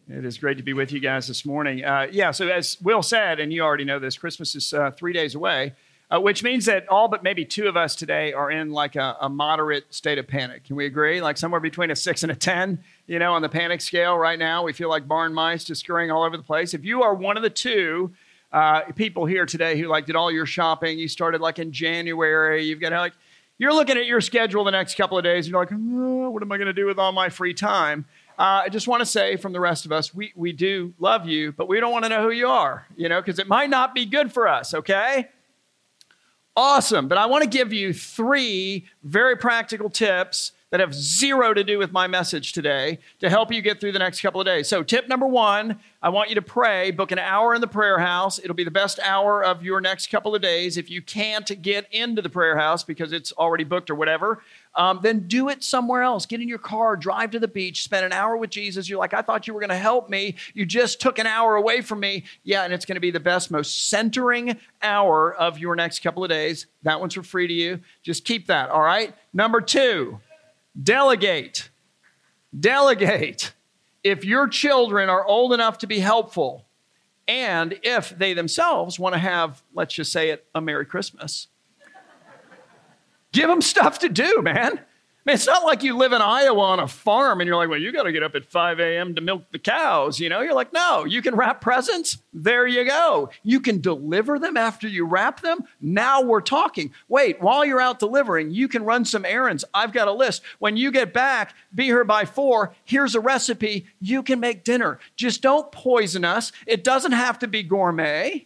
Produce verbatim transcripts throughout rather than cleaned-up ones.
It is great to be with you guys this morning. Uh, yeah, so as Will said, and you already know this, Christmas is uh, three days away, uh, which means that all but maybe two of us today are in like a, a moderate state of panic. Can we agree? Like somewhere between a six and a ten, you know, on the panic scale right now. We feel like barn mice just scurrying all over the place. If you are one of the two uh, people here today who like did all your shopping, you started like in January, you've got like, you're looking at your schedule the next couple of days, and you're like, oh, what am I going to do with all my free time? Uh, I just want to say from the rest of us, we, we do love you, but we don't want to know who you are, you know, because it might not be good for us, okay? Awesome. But I want to give you three very practical tips that have zero to do with my message today to help you get through the next couple of days. So tip number one, I want you to pray, book an hour in the prayer house. It'll be the best hour of your next couple of days. If you can't get into the prayer house because it's already booked or whatever, um, then do it somewhere else. Get in your car, drive to the beach, spend an hour with Jesus. You're like, I thought you were going to help me. You just took an hour away from me. Yeah, and it's going to be the best, most centering hour of your next couple of days. That one's for free to you. Just keep that, all right? Number two, delegate. Delegate. If your children are old enough to be helpful, and if they themselves want to have, let's just say it, a Merry Christmas, give them stuff to do, man. I mean, it's not like you live in Iowa on a farm and you're like, well, you got to get up at five a.m. to milk the cows. You know, you're like, no, you can wrap presents. There you go. You can deliver them after you wrap them. Now we're talking. Wait, while you're out delivering, you can run some errands. I've got a list. When you get back, be here by four. Here's a recipe. You can make dinner. Just don't poison us. It doesn't have to be gourmet.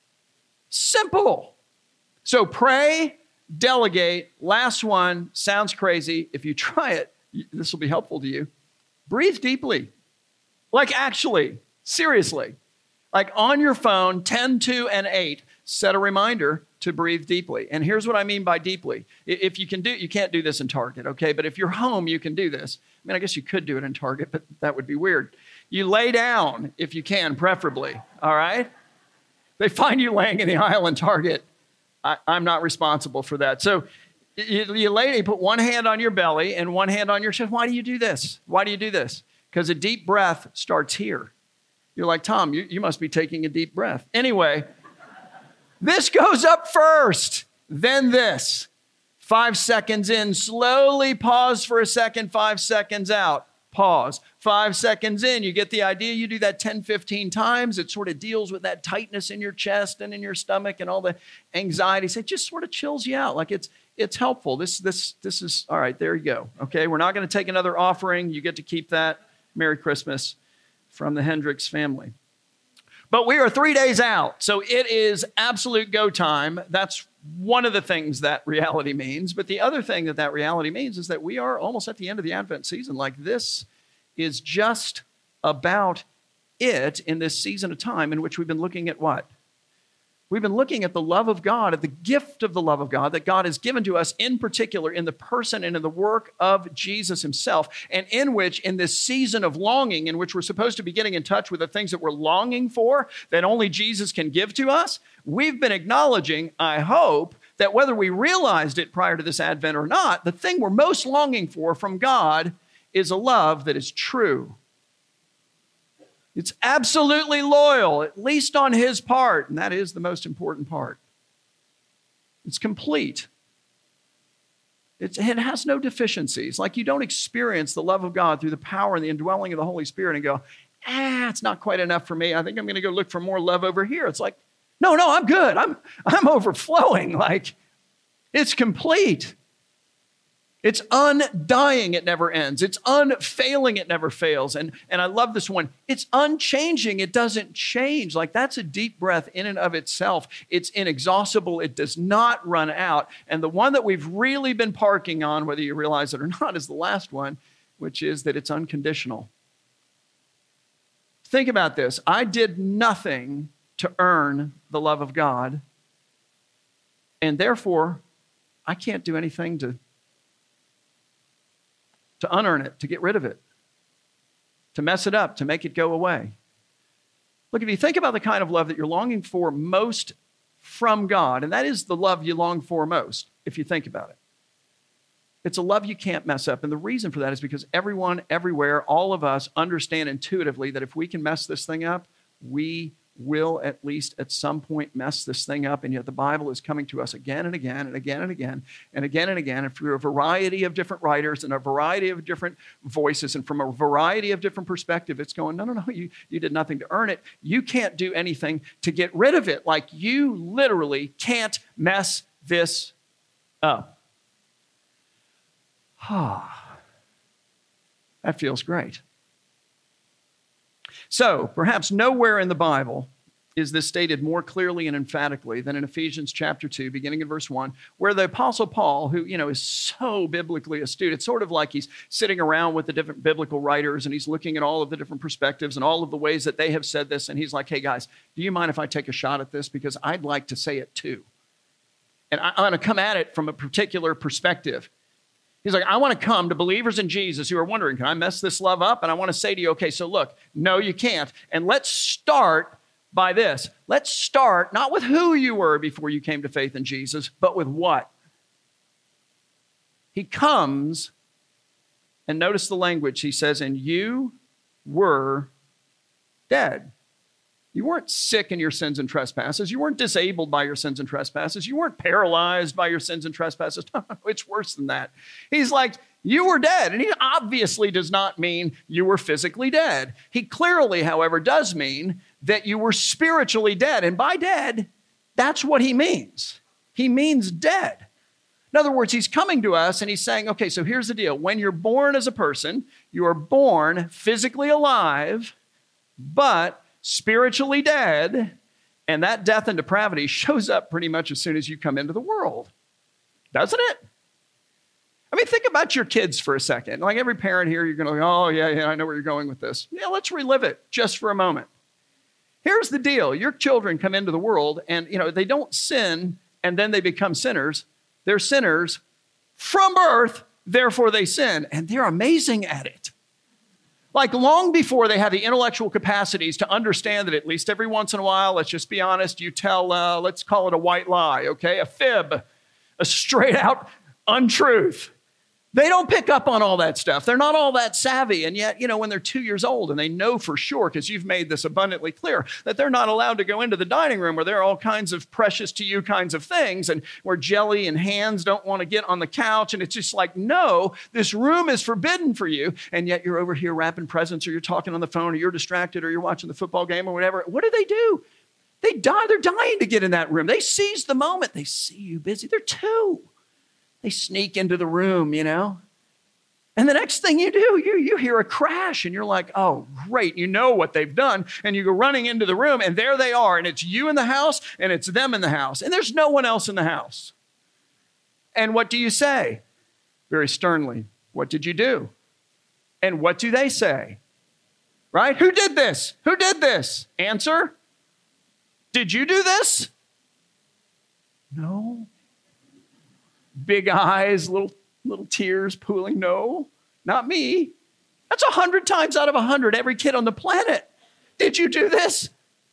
Simple. So pray. Delegate. Last one sounds crazy. If you try it, this will be helpful to you. Breathe deeply. Like actually, seriously. Like on your phone, ten, two, and eight, set a reminder to breathe deeply. And here's what I mean by deeply. If you can do, you can't do this in Target, okay? But if you're home, you can do this. I mean, I guess you could do it in Target, but that would be weird. You lay down if you can, preferably, all right? They find you laying in the aisle in Target. I, I'm not responsible for that. So you, you lay, you put one hand on your belly and one hand on your chest. Why do you do this? Why do you do this? Because a deep breath starts here. You're like, Tom, you, you must be taking a deep breath. Anyway, this goes up first, then this. Five seconds in, slowly pause for a second, five seconds out. Pause. Five seconds in, you get the idea. You do that ten, fifteen times. It sort of deals with that tightness in your chest and in your stomach and all the anxieties. It just sort of chills you out. Like it's it's helpful. This this this is, all right, there you go. Okay, we're not going to take another offering. You get to keep that. Merry Christmas from the Hendricks family. But we are three days out, so it is absolute go time. That's one of the things that reality means. But the other thing that that reality means is that we are almost at the end of the Advent season. Like this is just about it in this season of time in which we've been looking at what? We've been looking at the love of God, at the gift of the love of God that God has given to us, in particular in the person and in the work of Jesus himself, and in which, in this season of longing, in which we're supposed to be getting in touch with the things that we're longing for, that only Jesus can give to us, we've been acknowledging, I hope, that whether we realized it prior to this Advent or not, the thing we're most longing for from God is a love that is true. It's absolutely loyal, at least on his part, and that is the most important part. It's complete. It's, it has no deficiencies. Like you don't experience the love of God through the power and the indwelling of the Holy Spirit and go, ah, it's not quite enough for me. I think I'm going to go look for more love over here. It's like, no, no, I'm good. I'm, I'm overflowing. Like, it's complete. It's undying, it never ends. It's unfailing, it never fails. And, and I love this one. It's unchanging, it doesn't change. Like that's a deep breath in and of itself. It's inexhaustible, it does not run out. And the one that we've really been parking on, whether you realize it or not, is the last one, which is that it's unconditional. Think about this. I did nothing to earn the love of God, and therefore, I can't do anything to to unearn it, to get rid of it, to mess it up, to make it go away. Look, if you think about the kind of love that you're longing for most from God, and that is the love you long for most, if you think about it. It's a love you can't mess up. And the reason for that is because everyone, everywhere, all of us understand intuitively that if we can mess this thing up, we will at least at some point mess this thing up. And yet the Bible is coming to us again and again and again and again and again and again, and through a variety of different writers and a variety of different voices and from a variety of different perspectives. It's going, no, no, no, you, you did nothing to earn it. You can't do anything to get rid of it. Like, you literally can't mess this up. Ah, that feels great. So, perhaps nowhere in the Bible is this stated more clearly and emphatically than in Ephesians chapter two, beginning in verse one, where the Apostle Paul, who, you know, is so biblically astute, it's sort of like he's sitting around with the different biblical writers and he's looking at all of the different perspectives and all of the ways that they have said this. And he's like, hey, guys, do you mind if I take a shot at this? Because I'd like to say it too. And I, I'm going to come at it from a particular perspective. He's like, I want to come to believers in Jesus who are wondering, can I mess this love up? And I want to say to you, okay, so look, no, you can't. And let's start by this. Let's start not with who you were before you came to faith in Jesus, but with what? He comes, and notice the language. He says, and you were dead. You weren't sick in your sins and trespasses. You weren't disabled by your sins and trespasses. You weren't paralyzed by your sins and trespasses. No, it's worse than that. He's like, you were dead. And he obviously does not mean you were physically dead. He clearly, however, does mean that you were spiritually dead. And by dead, that's what he means. He means dead. In other words, he's coming to us and he's saying, okay, so here's the deal. When you're born as a person, you are born physically alive, but spiritually dead, and that death and depravity shows up pretty much as soon as you come into the world. Doesn't it? I mean, think about your kids for a second. Like every parent here, you're going to go, oh, yeah, yeah, I know where you're going with this. Yeah, let's relive it just for a moment. Here's the deal. Your children come into the world, and you know they don't sin, and then they become sinners. They're sinners from birth, therefore they sin, and they're amazing at it. Like long before they have the intellectual capacities to understand that at least every once in a while, let's just be honest, you tell, uh, let's call it a white lie, okay? A fib, a straight out untruth. They don't pick up on all that stuff. They're not all that savvy. And yet, you know, when they're two years old and they know for sure, because you've made this abundantly clear, that they're not allowed to go into the dining room where there are all kinds of precious to you kinds of things and where jelly and hands don't want to get on the couch. And it's just like, no, this room is forbidden for you. And yet you're over here wrapping presents or you're talking on the phone or you're distracted or you're watching the football game or whatever. What do they do? They die. They're dying to get in that room. They seize the moment. They see you busy. They're two. They sneak into the room, you know. And the next thing you do, you, you hear a crash and you're like, oh, great. You know what they've done. And you go running into the room and there they are. And it's you in the house and it's them in the house. And there's no one else in the house. And what do you say? Very sternly, what did you do? And what do they say? Right? Who did this? Who did this? Answer? Did you do this? No. Big eyes, little little tears pooling. No, not me. That's a hundred times out of a hundred every kid on the planet. Did you do this?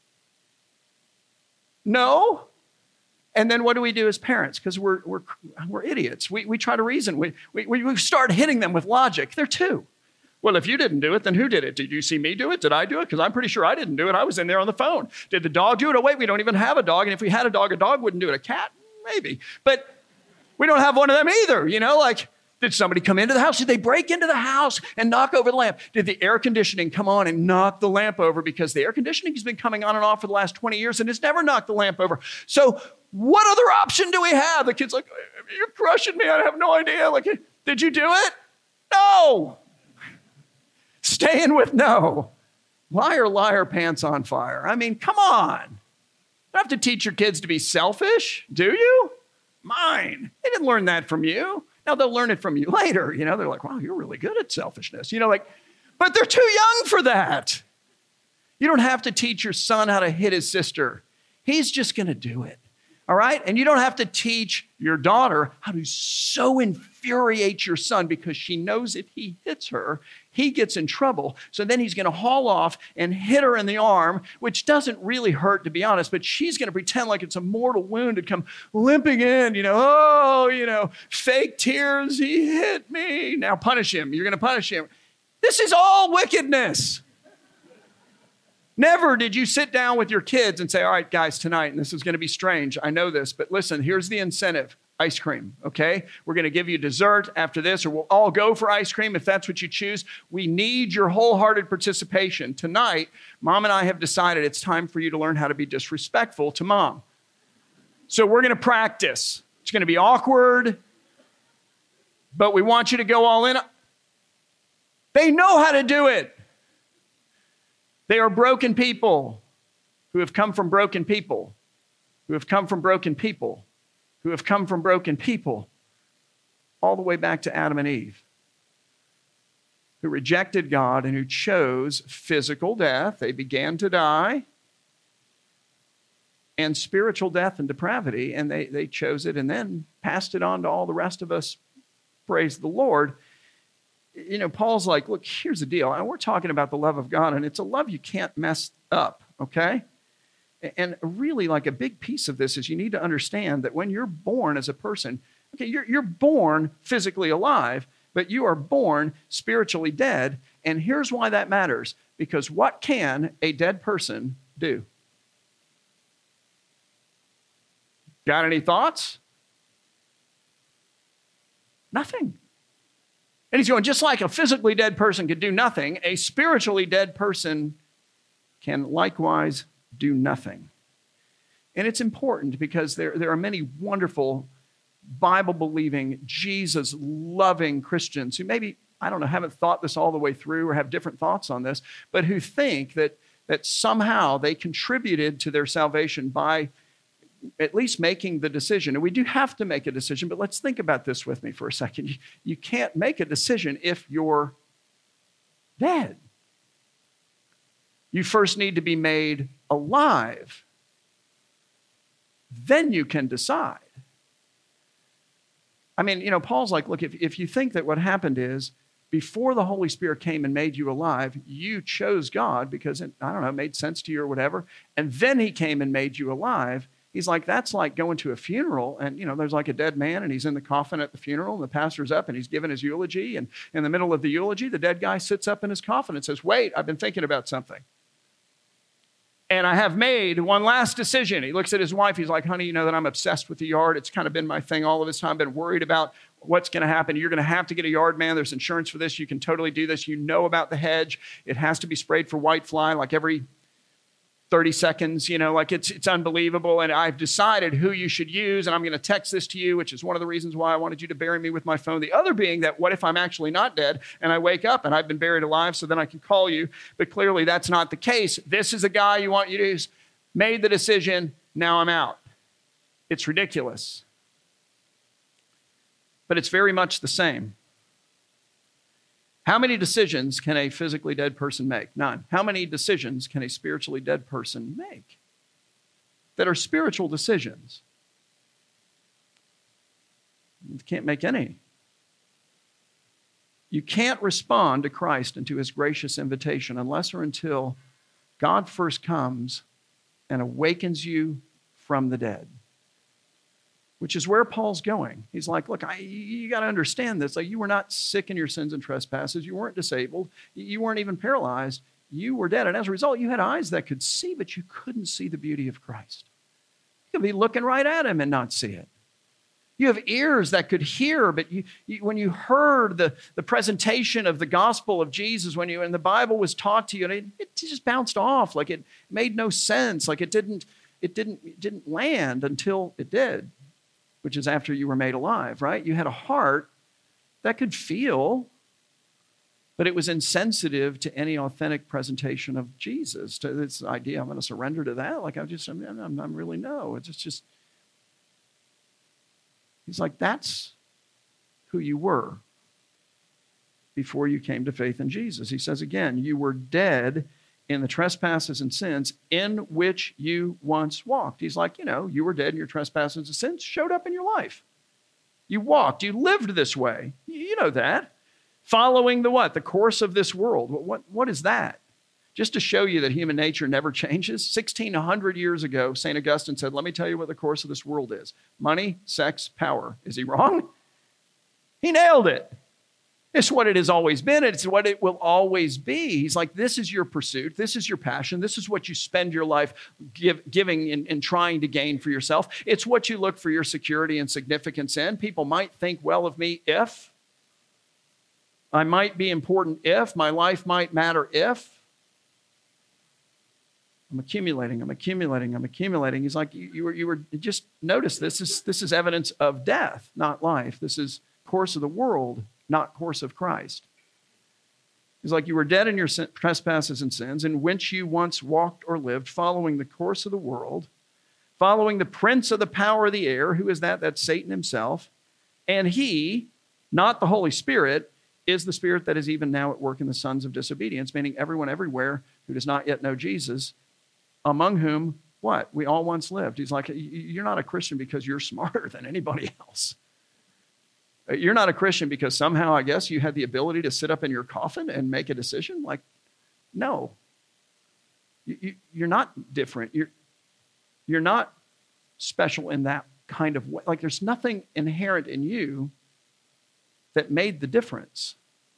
No. And then what do we do as parents? Because we're we're we're idiots. We we try to reason. We, we we start hitting them with logic. They're two. Well, if you didn't do it, then who did it? Did you see me do it? Did I do it? Because I'm pretty sure I didn't do it. I was in there on the phone. Did the dog do it? Oh, wait, we don't even have a dog. And if we had a dog, a dog wouldn't do it. A cat? Maybe. But we don't have one of them either, you know, like, did somebody come into the house? Did they break into the house and knock over the lamp? Did the air conditioning come on and knock the lamp over? Because the air conditioning has been coming on and off for the last twenty years and it's never knocked the lamp over. So what other option do we have? The kid's like, you're crushing me. I have no idea. Like, did you do it? No. Staying with no. Liar, liar, pants on fire. I mean, come on. You don't have to teach your kids to be selfish, do you? Mine. They didn't learn that from you. Now they'll learn it from you later. You know, they're like, wow, you're really good at selfishness. You know, like, but they're too young for that. You don't have to teach your son how to hit his sister. He's just going to do it All right? And you don't have to teach your daughter how to so infuriate your son because she knows if he hits her, he gets in trouble. So then he's going to haul off and hit her in the arm, which doesn't really hurt, to be honest, but she's going to pretend like it's a mortal wound and come limping in, you know, oh, you know, fake tears, he hit me. Now punish him. You're going to punish him. This is all wickedness. Never did you sit down with your kids and say, all right, guys, tonight, and this is going to be strange. I know this, but listen, here's the incentive. Ice cream, okay? We're going to give you dessert after this, or we'll all go for ice cream if that's what you choose. We need your wholehearted participation. Tonight, Mom and I have decided it's time for you to learn how to be disrespectful to Mom. So we're going to practice. It's going to be awkward, but we want you to go all in. They know how to do it. They are broken people who have come from broken people, who have come from broken people, who have come from broken people, all the way back to Adam and Eve, who rejected God and who chose physical death. They began to die, and spiritual death and depravity, and they, they chose it and then passed it on to all the rest of us. Praise the Lord. You know, Paul's like, look, here's the deal. And we're talking about the love of God, and it's a love you can't mess up, okay? And really, like, a big piece of this is you need to understand that when you're born as a person, okay, you're, you're born physically alive, but you are born spiritually dead. And here's why that matters. Because what can a dead person do? Got any thoughts? Nothing. And he's going, just like a physically dead person could do nothing, a spiritually dead person can likewise do nothing. And it's important because there, there are many wonderful Bible-believing, Jesus-loving Christians who maybe, I don't know, haven't thought this all the way through or have different thoughts on this, but who think that, that somehow they contributed to their salvation by at least making the decision. And we do have to make a decision, but let's think about this with me for a second. You, you can't make a decision if you're dead. You first need to be made alive. Then you can decide. I mean, you know, Paul's like, look, if, if you think that what happened is before the Holy Spirit came and made you alive, you chose God because it, I don't know, it made sense to you or whatever, and then he came and made you alive. He's like, that's like going to a funeral and, you know, there's like a dead man and he's in the coffin at the funeral and the pastor's up and he's giving his eulogy. And in the middle of the eulogy, the dead guy sits up in his coffin and says, wait, I've been thinking about something. And I have made one last decision. He looks at his wife. He's like, honey, you know that I'm obsessed with the yard. It's kind of been my thing all of this time. I've been worried about what's going to happen. You're going to have to get a yard man. There's insurance for this. You can totally do this. You know about the hedge. It has to be sprayed for white fly like every thirty seconds, you know, like it's it's unbelievable. And I've decided who you should use. And I'm going to text this to you, which is one of the reasons why I wanted you to bury me with my phone. The other being that what if I'm actually not dead and I wake up and I've been buried alive so then I can call you. But clearly that's not the case. This is a guy you want you to use. Made the decision. Now I'm out. It's ridiculous. But it's very much the same. How many decisions can a physically dead person make? None. How many decisions can a spiritually dead person make that are spiritual decisions? You can't make any. You can't respond to Christ and to his gracious invitation unless or until God first comes and awakens you from the dead. Which is where Paul's going. He's like, look, I, you got to understand this. Like, you were not sick in your sins and trespasses. You weren't disabled. You weren't even paralyzed. You were dead. And as a result, you had eyes that could see, but you couldn't see the beauty of Christ. You could be looking right at him and not see it. You have ears that could hear, but you, you, when you heard the, the presentation of the gospel of Jesus, when you and the Bible was taught to you, and it, it just bounced off. Like it made no sense. Like it didn't, it didn't, it didn't land until it did. Which is after you were made alive, right? You had a heart that could feel, but it was insensitive to any authentic presentation of Jesus. To this idea, I'm going to surrender to that. Like I just, I'm, I'm, I'm really no. It's just, just. He's like, that's who you were before you came to faith in Jesus. He says again, you were dead in the trespasses and sins in which you once walked. He's like, you know, you were dead and your trespasses and sins showed up in your life. You walked, you lived this way. You know that. Following the what? The course of this world. What, what is that? Just to show you that human nature never changes. sixteen hundred years ago, Saint Augustine said, let me tell you what the course of this world is. Money, sex, power. Is he wrong? He nailed it. It's what it has always been. It's what it will always be. He's like, this is your pursuit. This is your passion. This is what you spend your life give, giving and, and trying to gain for yourself. It's what you look for your security and significance in. People might think well of me if. I might be important if. My life might matter if. I'm accumulating, I'm accumulating, I'm accumulating. He's like, you, you were, you were, just notice this is, this is evidence of death, not life. This is course of the world, not course of Christ. He's like, you were dead in your sin, trespasses and sins, in which you once walked or lived, following the course of the world, following the prince of the power of the air. Who is that? That's Satan himself. And he, not the Holy Spirit, is the spirit that is even now at work in the sons of disobedience, meaning everyone everywhere who does not yet know Jesus, among whom, what? We all once lived. He's like, you're not a Christian because you're smarter than anybody else. You're not a Christian because somehow, I guess, you had the ability to sit up in your coffin and make a decision. Like, no. You, you, you're not different. You're, you're not special in that kind of way. Like, there's nothing inherent in you that made the difference.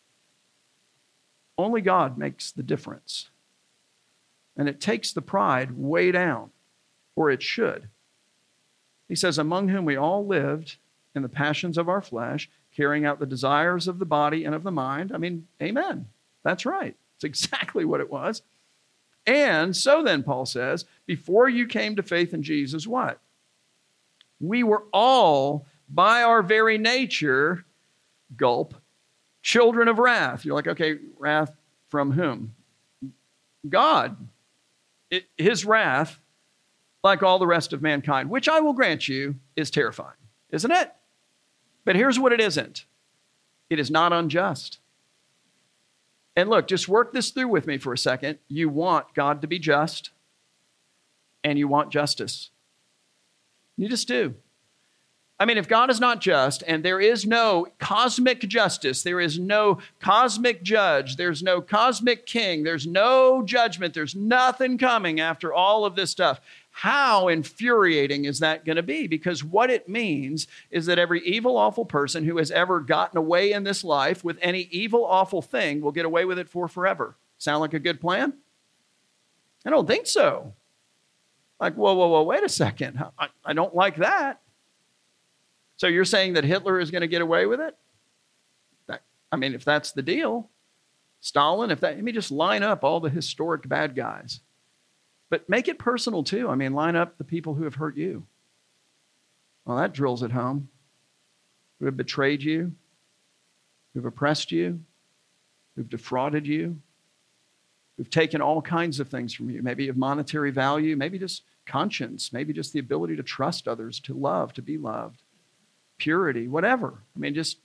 Only God makes the difference. And it takes the pride way down, or it should. He says, among whom we all lived in the passions of our flesh, carrying out the desires of the body and of the mind. I mean, amen. That's right. It's exactly what it was. And so then, Paul says, before you came to faith in Jesus, what? We were all, by our very nature, gulp, children of wrath. You're like, okay, wrath from whom? God. It, his wrath, like all the rest of mankind, which I will grant you is terrifying, isn't it? But here's what it isn't. It is not unjust. And look, just work this through with me for a second. You want God to be just, and you want justice. You just do. I mean, if God is not just, and there is no cosmic justice, there is no cosmic judge, there's no cosmic king, there's no judgment, there's nothing coming after all of this stuff, how infuriating is that going to be? Because what it means is that every evil, awful person who has ever gotten away in this life with any evil, awful thing will get away with it for forever. Sound like a good plan? I don't think so. Like, whoa, whoa, whoa, wait a second. I, I don't like that. So you're saying that Hitler is going to get away with it? That, I mean, if that's the deal, Stalin, if that, let me just line up all the historic bad guys. But make it personal too. I mean, line up the people who have hurt you. Well, that drills it home. Who have betrayed you, who've oppressed you, who've defrauded you, who've taken all kinds of things from you, maybe of monetary value, maybe just conscience, maybe just the ability to trust others, to love, to be loved, purity, whatever. I mean, just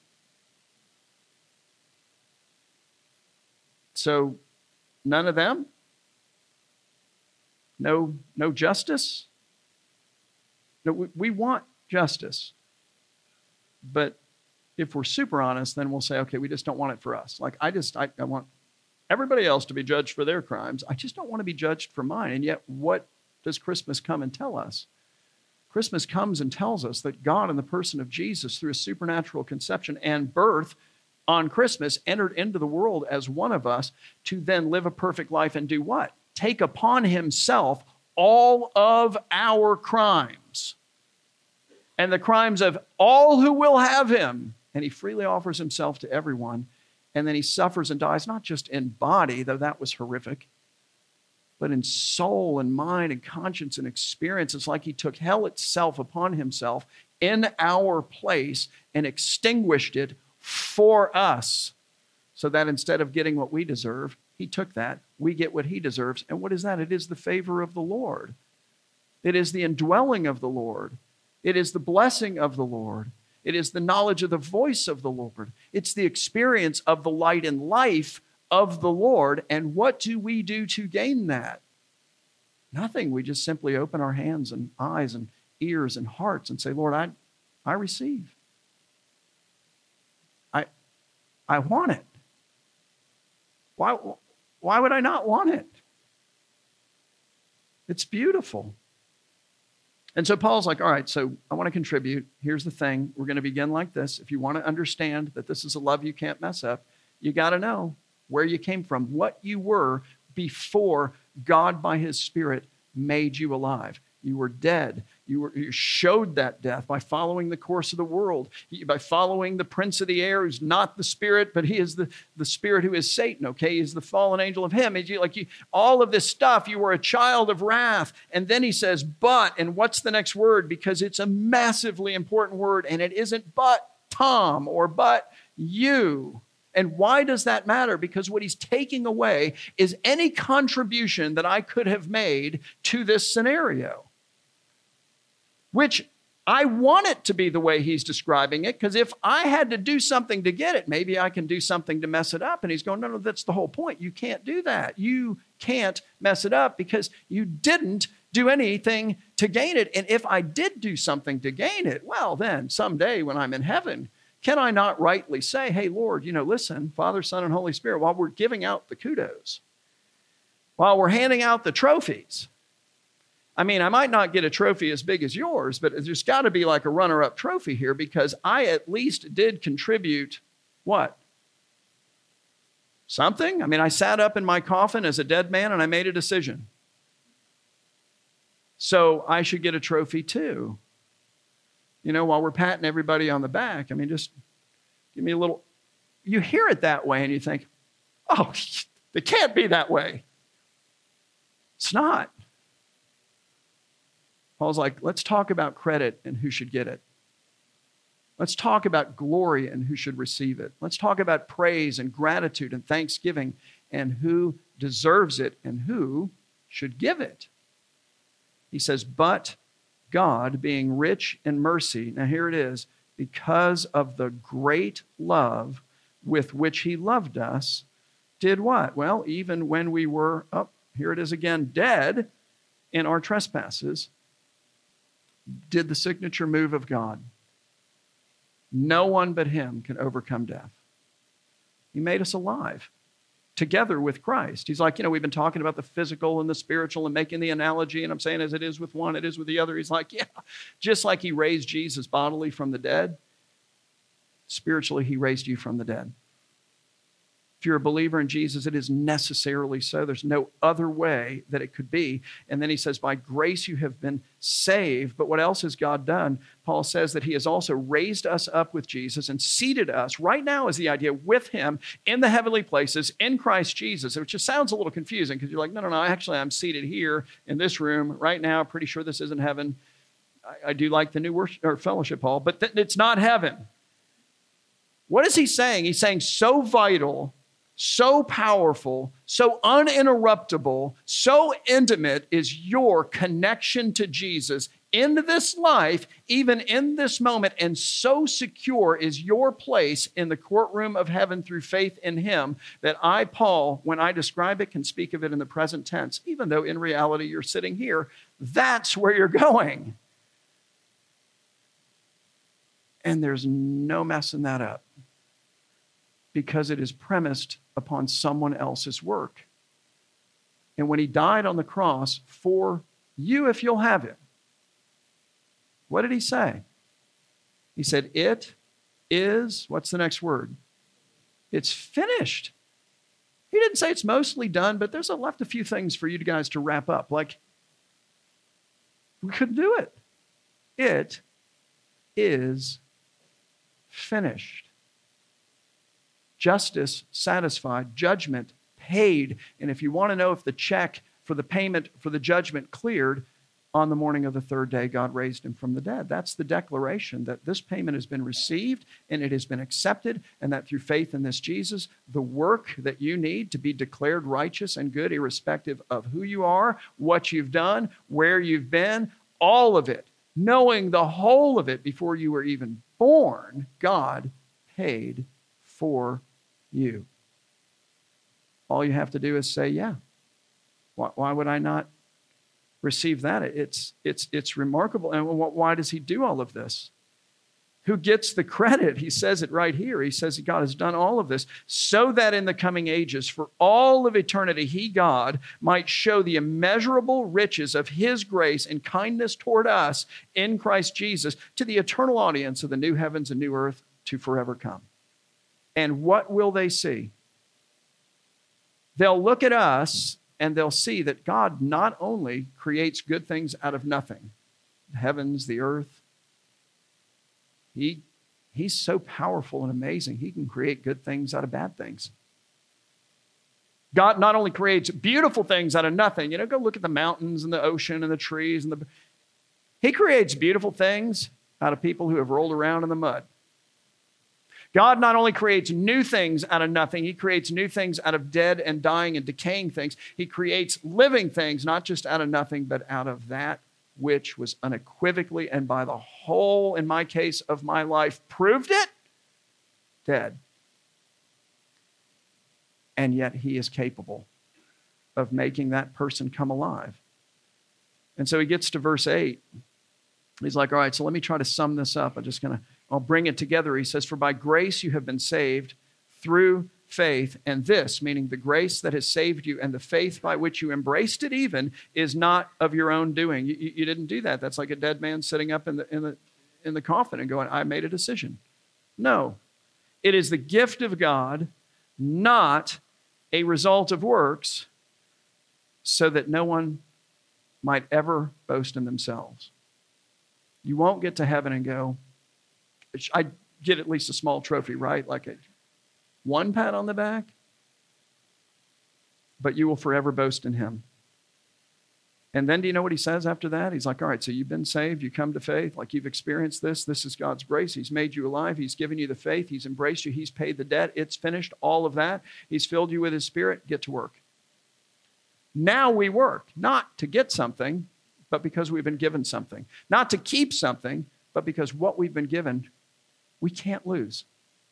so none of them. No, no justice. No, we, we want justice. But if we're super honest, then we'll say, okay, we just don't want it for us. Like, I just, I, I want everybody else to be judged for their crimes. I just don't want to be judged for mine. And yet, what does Christmas come and tell us? Christmas comes and tells us that God, in the person of Jesus, through a supernatural conception and birth on Christmas, entered into the world as one of us to then live a perfect life and do what? Take upon himself all of our crimes and the crimes of all who will have him. And he freely offers himself to everyone. And then he suffers and dies, not just in body, though that was horrific, but in soul and mind and conscience and experience. It's like he took hell itself upon himself in our place and extinguished it for us, so that instead of getting what we deserve, he took that. We get what he deserves. And what is that? It is the favor of the Lord. It is the indwelling of the Lord. It is the blessing of the Lord. It is the knowledge of the voice of the Lord. It's the experience of the light and life of the Lord. And what do we do to gain that? Nothing. We just simply open our hands and eyes and ears and hearts and say, Lord, I, I receive. I, I want it. Why, why would I not want it? It's beautiful. And so Paul's like, all right, so I want to contribute. Here's the thing. We're going to begin like this. If you want to understand that this is a love you can't mess up, you got to know where you came from, what you were before God by his Spirit made you alive. You were dead. You, were, you showed that death by following the course of the world, by following the prince of the air, who's not the Spirit, but he is the, the spirit who is Satan, okay? He's the fallen angel of him. He's like you, all of this stuff, you were a child of wrath. And then he says, but, and what's the next word? Because it's a massively important word, and it isn't but Tom or but you. And why does that matter? Because what he's taking away is any contribution that I could have made to this scenario, which I want it to be the way he's describing it, because if I had to do something to get it, maybe I can do something to mess it up. And he's going, no, no, that's the whole point. You can't do that. You can't mess it up because you didn't do anything to gain it. And if I did do something to gain it, well, then someday when I'm in heaven, can I not rightly say, hey, Lord, you know, listen, Father, Son, and Holy Spirit, while we're giving out the kudos, while we're handing out the trophies, I mean, I might not get a trophy as big as yours, but there's got to be like a runner-up trophy here because I at least did contribute what? Something? I mean, I sat up in my coffin as a dead man and I made a decision. So I should get a trophy too. You know, while we're patting everybody on the back, I mean, just give me a little. You hear it that way and you think, oh, it can't be that way. It's not. Paul's like, let's talk about credit and who should get it. Let's talk about glory and who should receive it. Let's talk about praise and gratitude and thanksgiving and who deserves it and who should give it. He says, but God, being rich in mercy, now here it is, because of the great love with which he loved us, did what? Well, even when we were, oh, here it is again, dead in our trespasses, did the signature move of God. No one but him can overcome death. He made us alive together with Christ. He's like, you know, we've been talking about the physical and the spiritual and making the analogy, and I'm saying as it is with one, it is with the other. He's like, yeah, just like he raised Jesus bodily from the dead, spiritually he raised you from the dead. If you're a believer in Jesus, it is necessarily so. There's no other way that it could be. And then he says, by grace you have been saved. But what else has God done? Paul says that he has also raised us up with Jesus and seated us. Right now is the idea with him in the heavenly places in Christ Jesus, which just sounds a little confusing because you're like, no, no, no, actually I'm seated here in this room right now. Pretty sure this isn't heaven. I, I do like the new worship or fellowship hall, but th- it's not heaven. What is he saying? He's saying so vital, so powerful, so uninterruptible, so intimate is your connection to Jesus in this life, even in this moment, and so secure is your place in the courtroom of heaven through faith in him that I, Paul, when I describe it, can speak of it in the present tense, even though in reality you're sitting here. That's where you're going. And there's no messing that up, because it is premised upon someone else's work. And when he died on the cross for you, if you'll have him, what did he say? He said, it is, what's the next word? It's finished. He didn't say it's mostly done, but there's left a few things for you guys to wrap up. Like, we couldn't do it. It is finished. Justice satisfied, judgment paid. And if you want to know if the check for the payment for the judgment cleared, on the morning of the third day, God raised him from the dead. That's the declaration that this payment has been received and it has been accepted, and that through faith in this Jesus, the work that you need to be declared righteous and good, irrespective of who you are, what you've done, where you've been, all of it, knowing the whole of it before you were even born, God paid for you. all you have to do is say, yeah. Why, why would I not receive that? It's, it's, it's remarkable. And why does he do all of this? Who gets the credit? He says it right here. He says God has done all of this so that in the coming ages, for all of eternity, he, God, might show the immeasurable riches of his grace and kindness toward us in Christ Jesus to the eternal audience of the new heavens and new earth to forever come. And what will they see? They'll look at us and they'll see that God not only creates good things out of nothing, the heavens, the earth, He, he's so powerful and amazing, he can create good things out of bad things. God not only creates beautiful things out of nothing, you know, go look at the mountains and the ocean and the trees. and the. He creates beautiful things out of people who have rolled around in the mud. God not only creates new things out of nothing, he creates new things out of dead and dying and decaying things. He creates living things, not just out of nothing, but out of that which was unequivocally and by the whole, in my case, of my life, proved it, dead. And yet he is capable of making that person come alive. And so he gets to verse eight. He's like, all right, so let me try to sum this up. I'm just going to, I'll bring it together. He says, for by grace you have been saved through faith, and this, meaning the grace that has saved you and the faith by which you embraced it even, is not of your own doing. You, you, you didn't do that. That's like a dead man sitting up in the, in the, in the coffin and going, I made a decision. No. It is the gift of God, not a result of works, so that no one might ever boast in themselves. You won't get to heaven and go, I get at least a small trophy, right? Like a one pat on the back, but you will forever boast in him. And then do you know what he says after that? He's like, all right, so you've been saved, you come to faith, like you've experienced this. This is God's grace. He's made you alive. He's given you the faith. He's embraced you. He's paid the debt. It's finished, all of that. He's filled you with his Spirit. Get to work. Now we work, not to get something, but because we've been given something. Not to keep something, but because what we've been given, we can't lose.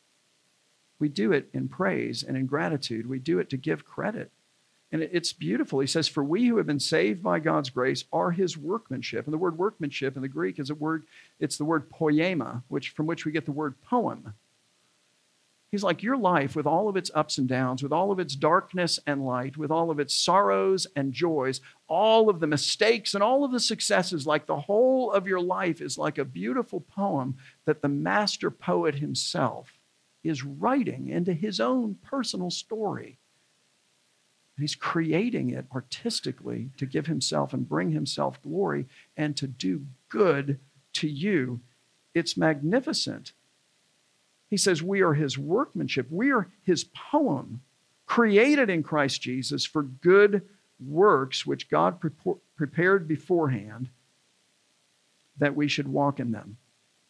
We do it in praise and in gratitude. We do it to give credit. And it's beautiful. He says, for we who have been saved by God's grace are his workmanship. And the word workmanship in the Greek is a word, it's the word poema, which from which we get the word poem. He's like, your life with all of its ups and downs, with all of its darkness and light, with all of its sorrows and joys, all of the mistakes and all of the successes, like the whole of your life is like a beautiful poem that the master poet himself is writing into his own personal story. He's creating it artistically to give himself and bring himself glory and to do good to you. It's magnificent. He says we are his workmanship. We are his poem, created in Christ Jesus for good works, which God pre- prepared beforehand that we should walk in them.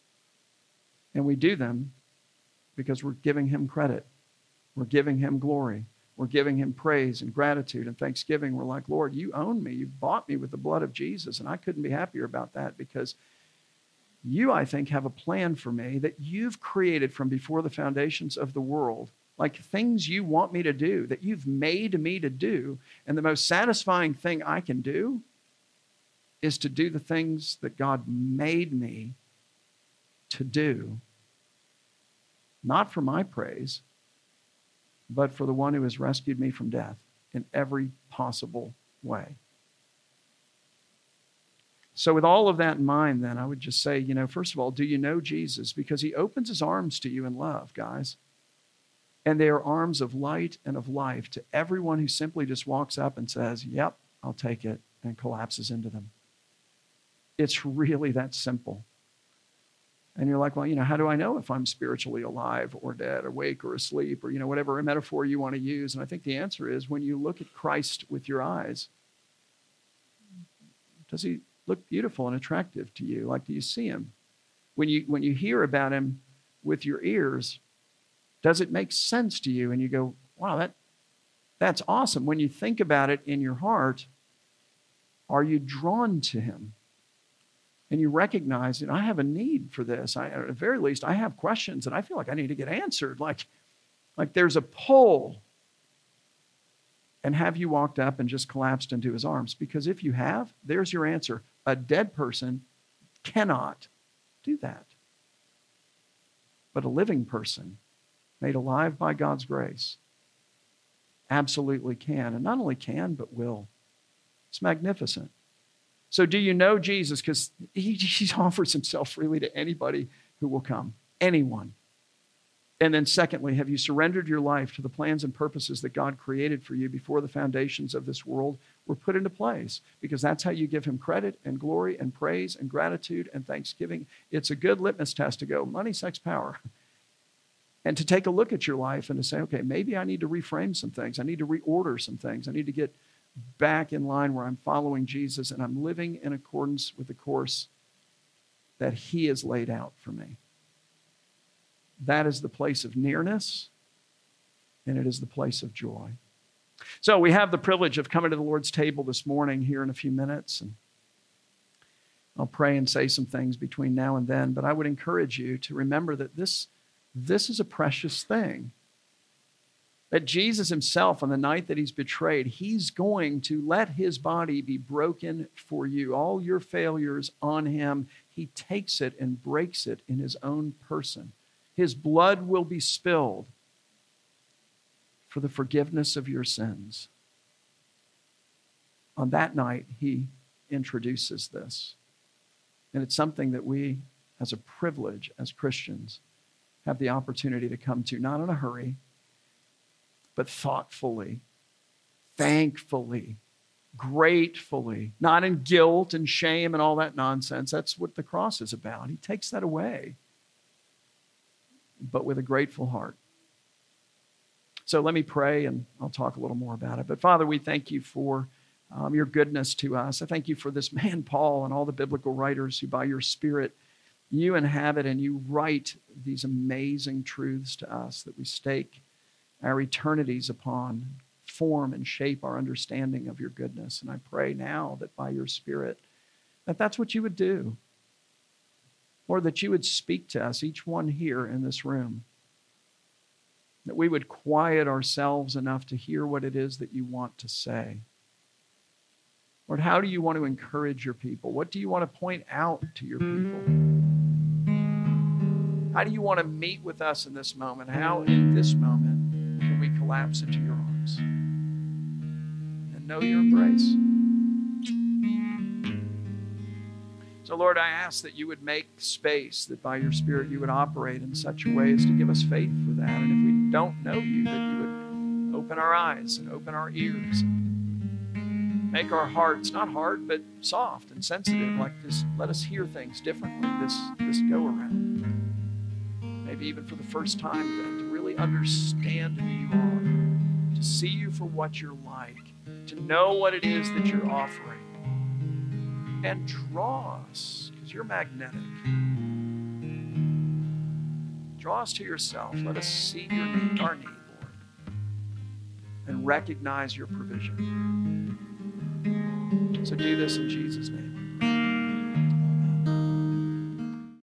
And we do them because we're giving him credit. We're giving him glory. We're giving him praise and gratitude and thanksgiving. We're like, Lord, you own me. You bought me with the blood of Jesus. And I couldn't be happier about that because you, I think, have a plan for me that you've created from before the foundations of the world, like things you want me to do, that you've made me to do. And the most satisfying thing I can do is to do the things that God made me to do, not for my praise, but for the one who has rescued me from death in every possible way. So with all of that in mind, then, I would just say, you know, first of all, do you know Jesus? Because he opens his arms to you in love, guys. And they are arms of light and of life to everyone who simply just walks up and says, yep, I'll take it, and collapses into them. It's really that simple. And you're like, well, you know, how do I know if I'm spiritually alive or dead, awake or asleep, or, you know, whatever metaphor you want to use? And I think the answer is when you look at Christ with your eyes, does he look beautiful and attractive to you? Like, do you see him? When you when you hear about him with your ears, does it make sense to you? And you go, wow, that that's awesome. When you think about it in your heart, are you drawn to him? And you recognize that I have a need for this. I, at the very least, I have questions that I feel like I need to get answered. Like, like there's a pull. And have you walked up and just collapsed into his arms? Because if you have, there's your answer. A dead person cannot do that. But a living person, made alive by God's grace, absolutely can. And not only can, but will. It's magnificent. So do you know Jesus? Because he, he offers himself freely to anybody who will come. Anyone. And then secondly, have you surrendered your life to the plans and purposes that God created for you before the foundations of this world were put into place? Because that's how you give him credit and glory and praise and gratitude and thanksgiving. It's a good litmus test to go, money, sex, power. And to take a look at your life and to say, okay, maybe I need to reframe some things. I need to reorder some things. I need to get back in line where I'm following Jesus and I'm living in accordance with the course that he has laid out for me. That is the place of nearness, and it is the place of joy. So we have the privilege of coming to the Lord's table this morning here in a few minutes, and I'll pray and say some things between now and then, but I would encourage you to remember that this, this is a precious thing. That Jesus himself, on the night that he's betrayed, he's going to let his body be broken for you. All your failures on him, he takes it and breaks it in his own person. His blood will be spilled for the forgiveness of your sins. On that night, he introduces this. And it's something that we, as a privilege, as Christians, have the opportunity to come to, not in a hurry, but thoughtfully, thankfully, gratefully, not in guilt and shame and all that nonsense. That's what the cross is about. He takes that away, but with a grateful heart. So let me pray, and I'll talk a little more about it. But Father, we thank you for um, your goodness to us. I thank you for this man, Paul, and all the biblical writers who by your Spirit, you inhabit and you write these amazing truths to us that we stake our eternities upon, form and shape our understanding of your goodness. And I pray now that by your Spirit, that that's what you would do. Lord, that you would speak to us, each one here in this room. That we would quiet ourselves enough to hear what it is that you want to say. Lord, how do you want to encourage your people? What do you want to point out to your people? How do you want to meet with us in this moment? How in this moment can we collapse into your arms and know your embrace? So, Lord, I ask that you would make space, that by your Spirit you would operate in such a way as to give us faith for that. And if we don't know you, that you would open our eyes and open our ears. And make our hearts, not hard, but soft and sensitive, like this. Let us hear things differently this, this go around. Maybe even for the first time, then, to really understand who you are, to see you for what you're like, to know what it is that you're offering. And draw us, because you're magnetic. Draw us to yourself. Let us see your need, our need, Lord, and recognize your provision. So do this in Jesus' name.